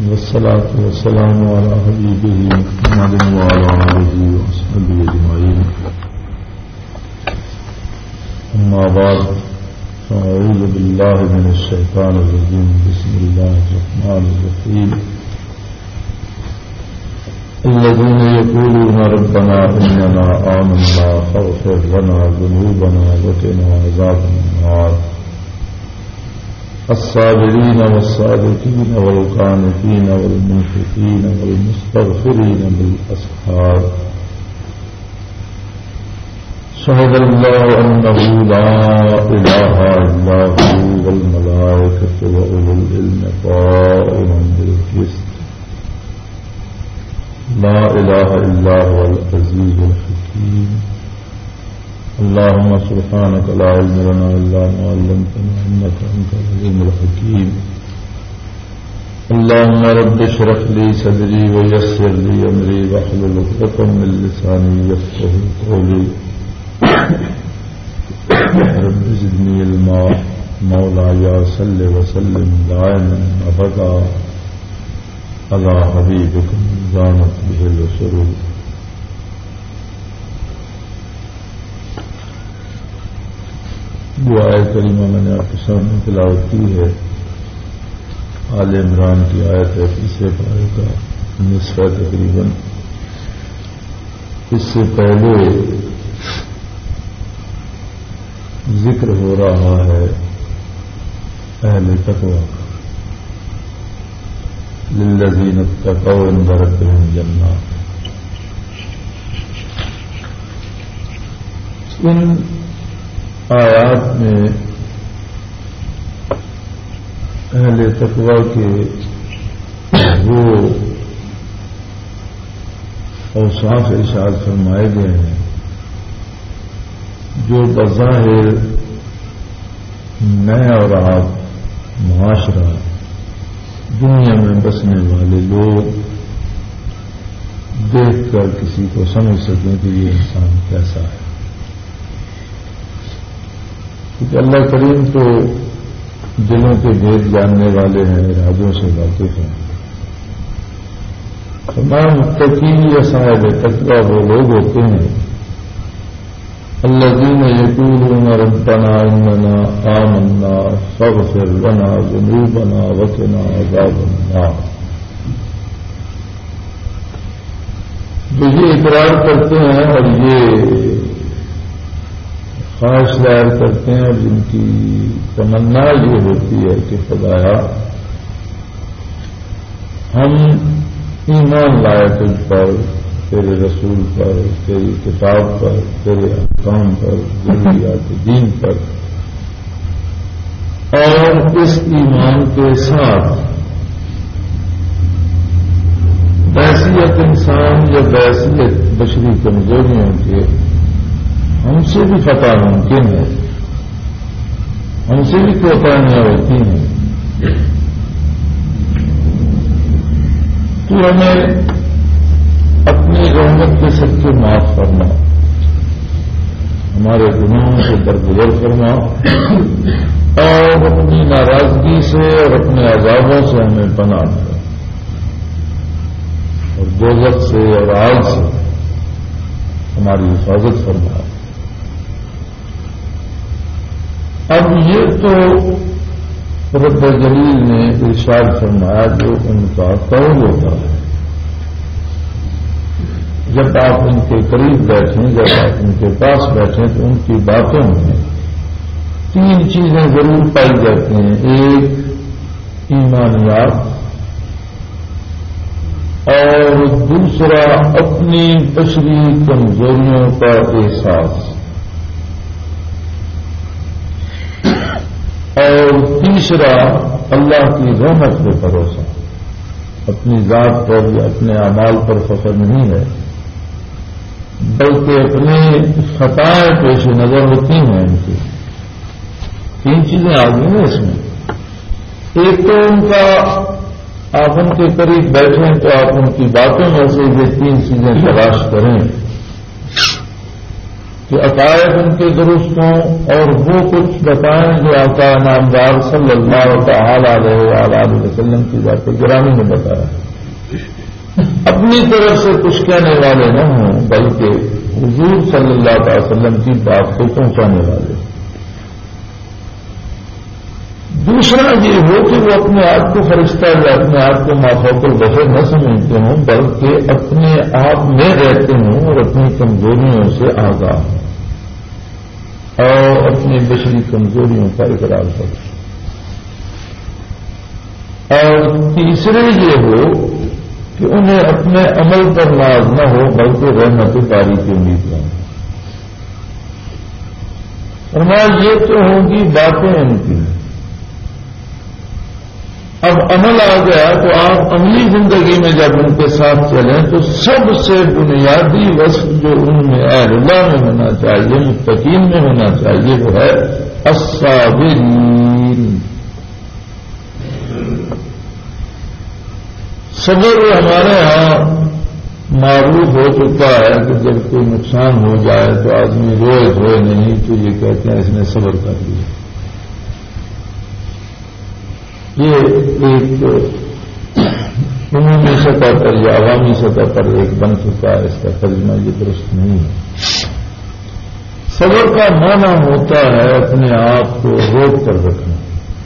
والصلاة والسلام على حبيبه محمد وعلى آله وصحبه أجمعين. أما بعد فأعوذ بالله من الشيطان الرجيم. بسم الله الرحمن الرحيم. الذين يقولون ربنا إننا آمنا فاغفر لنا ذنوبنا وقنا عذاب النار. الصابرين والصادقين والقانتين والمنفقين والمستغفرين بالأسحار. شهد الله أنه لا إله إلا هو والملائكة وأولو العلم قائما بالقسط. لا إله إلا هو العزيز الحكيم. اللهم سبحانك لا علم لنا إلا ما علمتنا إنك أنت العليم الحكيم. اللهم رب اشرح لي صدري ويسر لي أمري واحلل عقدة من لساني يفقهوا قولي. رب زدني علما. مولاي صل وسلم دائما أبدا على حبيبك من زانت به الشرور. جو آیت کریمہ میں نے آپ کے سامنے تلاوت کی ہے آل عمران کی آیت ہے، تیسرے پارے کا نصف تقریباً. اس سے پہلے ذکر ہو رہا ہے اہل تقویٰ کا. للذین اتقوا عند ربهم جنات. ان آیات میں اہل تقویٰ کے وہ اوصاف ارشاد فرمائے گئے ہیں جو بظاہر میں اور آپ معاشرہ دنیا میں بسنے والے لوگ دیکھ کر کسی کو سمجھ سکیں کہ یہ انسان کیسا ہے. کیونکہ اللہ کریم تو دلوں کے بھید جاننے والے ہیں، ارادوں سے واقف ہیں. تمام متقی یا صاحب تقویٰ وہ لوگ ہوتے ہیں الذین یقولون ربنا اننا آمنا فاغفر لنا ذنوبنا وقنا عذاب النار. جو یہ اقرار کرتے ہیں اور یہ خواہش ظاہر کرتے ہیں اور جن کی تمنا یہ ہوتی ہے کہ خدایا ہم ایمان لائے تجھ پر، تیرے رسول پر، تیری کتاب پر، تیرے احکام پر، ضروریات دین پر، اور اس ایمان کے ساتھ بحثیت انسان یا بحثیت بشری کمزوریوں کے ہم سے بھی فتح ممکن ہے، ہم سے بھی کوتاہیاں ہوتی ہیں. تو ہمیں اپنی رحمت کے سب سے معاف کرنا، ہمارے گناہوں سے درگزر کرنا، اور اپنی ناراضگی سے اور اپنے عذابوں سے ہمیں پناہ کرنا، اور دوزخ سے اور آگ سے ہماری حفاظت کرنا. اب یہ تو رب جلیل نے ارشاد فرمایا جو ان کا قول ہوتا ہے. جب آپ ان کے قریب بیٹھیں، جب آپ ان کے پاس بیٹھیں تو ان کی باتوں میں تین چیزیں ضرور پائی جاتی ہیں. ایک ایمانیات، اور دوسرا اپنی بشری کمزوریوں کا احساس، اور تیسرا اللہ کی رحمت پہ بھروسہ. اپنی ذات پر یا اپنے اعمال پر فخر نہیں ہے، بلکہ اپنی خطائیں پیش نظر ہوتی ہیں. ان کی تین چیزیں آ گئی ہیں اس میں. ایک تو ان کا آپ ان کے قریب بیٹھیں تو آپ ان کی باتوں میں سے یہ تین چیزیں تلاش کریں کہ کہ عقائد ان کے درست ہوں اور وہ کچھ بتائیں جو آقا نامدار صلی اللہ تعالی علیہ وسلم کی ذات گرامی نے بتایا. اپنی طرف سے کچھ کہنے والے نہ ہوں بلکہ حضور صلی اللہ علیہ وسلم کی بات کو پہنچانے والے. دوسرا یہ ہو کہ وہ اپنے آپ کو فرشتہ یا اپنے آپ کو مافوق البشر نہ سمجھتے ہوں بلکہ اپنے آپ میں رہتے ہوں اور اپنی کمزوریوں سے آگاہ ہوں اور اپنی بشری کمزوریوں کا اقرار کریں. اور تیسرے یہ ہو کہ انہیں اپنے عمل پر ناز نہ ہو بلکہ رحمت باری کی امید ہوں. فرمایا یہ تو ہوں گی باتیں ان کی. اب عمل آ گیا تو آپ عملی زندگی میں جب ان کے ساتھ چلیں تو سب سے بنیادی وصف جو ان میں اہل اللہ میں ہونا چاہیے متقین میں ہونا چاہیے وہ ہے الصابرین. صبر ہمارے ہاں معروف ہو چکا ہے کہ جب کوئی نقصان ہو جائے تو آدمی روئے نہیں تو یہ کہتے ہیں اس نے صبر کر لیا. یہ ایک عمومی سطح پر یا عوامی سطح پر ایک بن چکا ہے. اس کا ترجمہ یہ درست نہیں ہے. صبر کا معنی ہوتا ہے اپنے آپ کو روک کر رکھنا,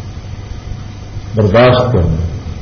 برداشت کرنا,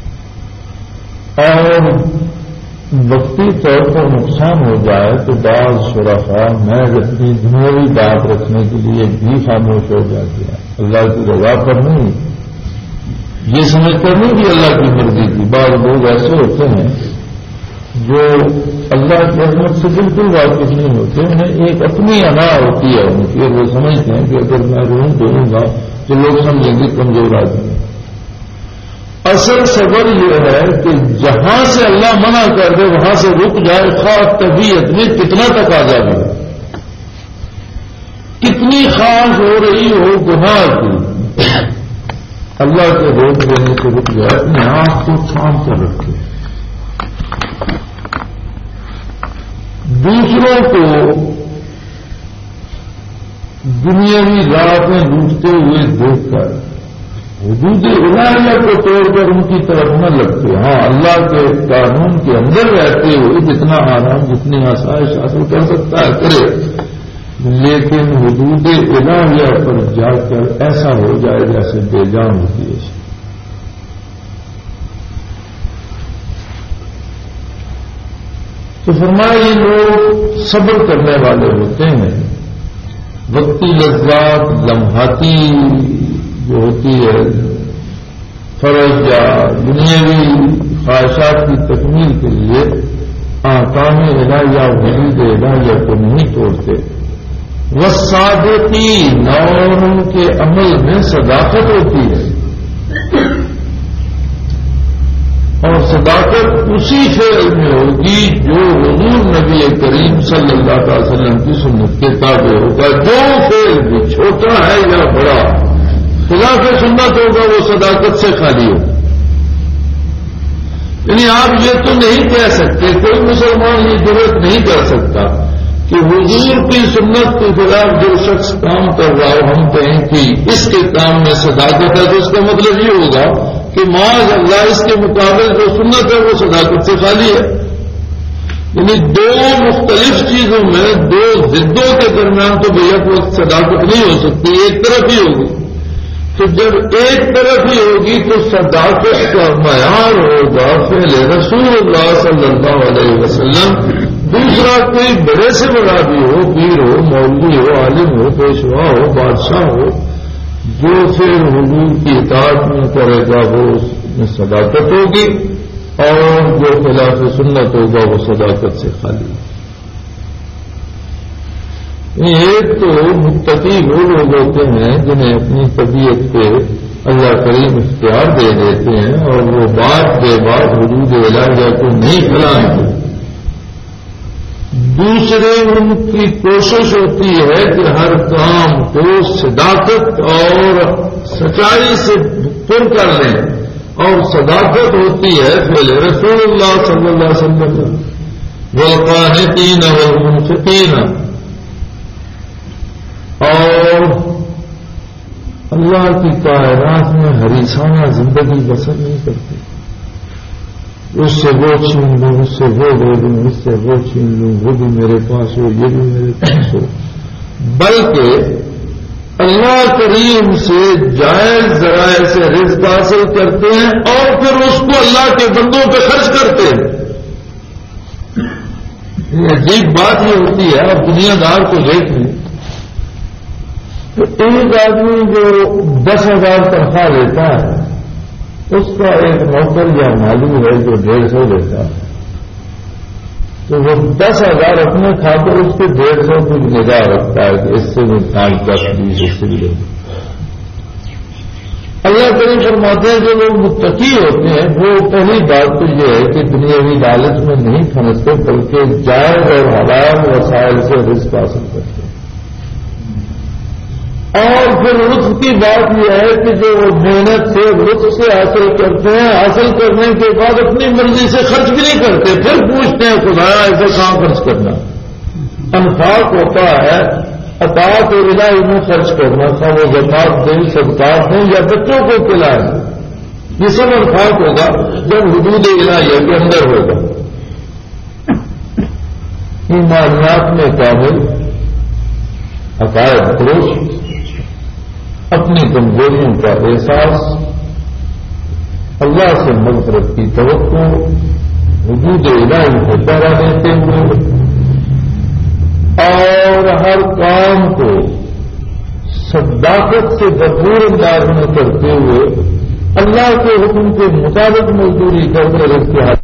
اور وقتی طور پر نقصان ہو جائے تو بعض شرفاء میں اپنی دنیاوی بات رکھنے کے لیے بھی خاموش ہو جاتے ہیں. اللہ کی رضا پر نہیں, یہ سمجھ کر نہیں کہ اللہ کی مرضی کی. بعض لوگ ایسے ہوتے ہیں جو اللہ کی عظمت سے بالکل واقف نہیں ہوتے. انہیں ایک اپنی انا ہوتی ہے ان کی, وہ سمجھتے ہیں کہ اگر میں دوں گا تو لوگ سمجھیں گے کمزور آدمی. اصل صبر یہ ہے کہ جہاں سے اللہ منع کر دے وہاں سے رک جائے, خواہ طبیعت میں کتنا تقاضا بھی, کتنی خواہش ہو رہی ہو گناہ کی, اللہ کے روک دینے سے رک جائے. اپنے آپ کو تھام کر رکھے. دوسروں کو دنیاوی راہ میں لوٹتے ہوئے دیکھ کر حدود الہیہ کو توڑ کر ان کی طرف نہ لگتے. ہاں اللہ کے قانون کے اندر رہتے ہوئے جتنا آرام جتنی آسائش حاصل کر سکتا ہے کرے, لیکن حدود الہیہ پر جا کر ایسا ہو جائے جیسے بے جان ہوتی ہے. تو فرمایا یہ لوگ صبر کرنے والے ہوتے ہیں. وقتی لذات لمحاتی جو ہوتی ہے فرض یا دنیاوی خواہشات کی تکمیل کے لیے احکام الہیہ حدود الہیہ کو نہیں توڑتے. والصادقین, اور ان کے عمل میں صداقت ہوتی ہے. اور صداقت اسی فعل میں ہوگی جو حضور نبی کریم صلی اللہ علیہ وسلم کی سنت کے تابع ہوگا. جو فعل بھی چھوٹا ہے یا بڑا خدا سے سنت ہوگا وہ صداقت سے خالی ہوگا. یعنی آپ یہ تو نہیں کہہ سکتے, کوئی مسلمان یہ ضرورت نہیں کر سکتا کہ حضور کی سنت کے خلاف جو شخص کام کر رہا ہو ہم کہیں کہ اس کے کام میں صداقت ہے, تو اس کا مطلب یہ ہوگا کہ معاذ اللہ اس کے مقابل جو سنت ہے وہ صداقت سے خالی ہے. یعنی دو مختلف چیزوں میں دو ضدوں کے درمیان تو بھیا کوئی صداقت نہیں ہو سکتی, ایک طرف ہی ہوگی. تو جب ایک طرف ہی ہوگی تو صداقت کا معیار ہوگا فعل رسول اللہ صلی اللہ علیہ وسلم. دوسرا کوئی بڑے سے بڑا بھی ہو, پیر ہو, مولوی ہو, عالم ہو, پیشوا ہو, بادشاہ ہو, جو پھر حضور کی اطاعت میں کرے گا وہ اس میں صداقت ہوگی, اور جو خلاف سنت ہوگا وہ صداقت سے خالی. ایک تو متقی وہ لوگ ہوتے ہیں جنہیں اپنی طبیعت پہ اللہ کریم اختیار دے دیتے ہیں اور وہ بات بے بات حدود الہیہ کو نہیں پھیلاتے. دوسرے ان کی کوشش ہوتی ہے کہ ہر کام کو صداقت اور سچائی سے پر کر لیں, اور صداقت ہوتی ہے فعل رسول اللہ صلی اللہ علیہ وسلم والقانتین والمنفقین. اور اللہ کی کائنات میں حریصانہ زندگی بسر نہیں کرتے. اس سے وہ چھین لوں، اس سے وہ دے دوں، اس سے وہ چھین لوں، وہ بھی میرے پاس ہو، یہ بھی میرے پاس ہو، بلکہ اللہ کریم سے جائز ذرائع سے رزق حاصل کرتے ہیں اور پھر اس کو اللہ کے بندوں پہ خرچ کرتے ہیں. یہ عجیب بات یہ ہوتی ہے. اب دنیا دار کو دیکھ لیں تو ایک آدمی جو 10,000 تنخواہ لیتا ہے اس کا ایک نوکر یا مالی ہے جو 150 لیتا ہے تو وہ 10,000 اپنے کھاتے اس کے 150 کی نگاہ رکھتا ہے کہ اس سے بھی 5 10 20 اس سے بھی لے. اللہ کریم فرماتے ہیں جو لوگ متقی ہوتے ہیں وہ پہلی بات تو یہ ہے کہ دنیاوی لالچ میں نہیں پھنستے بلکہ جائز اور حلال وسائل سے رزق حاصل کرتے ہیں. اور پھر لطف کی بات یہ ہے کہ جو وہ محنت سے لطف سے حاصل کرتے ہیں، حاصل کرنے کے بعد اپنی مرضی سے خرچ بھی نہیں کرتے، پھر پوچھتے ہیں خدایا ایسے کہاں خرچ کرنا. انفاق ہوتا ہے اطاعت الہی میں خرچ کرنا، تھا وہ زکات دیں، صدقات دیں یا بچوں کو کھلائیں. یہ سب انفاق ہوگا جب حدود الہیہ کے اندر ہوگا. ایمانیات میں کامل، عقائد درست، اپنی کمزوریوں کا احساس، اللہ سے مغفرت کی توقع، حدود الہی کو پہرا دیتے ہوئے اور ہر کام کو صداقت سے بھرپور انداز میں کرتے ہوئے اللہ کے حکم کے مطابق مزدوری کرتے رہتے ہیں.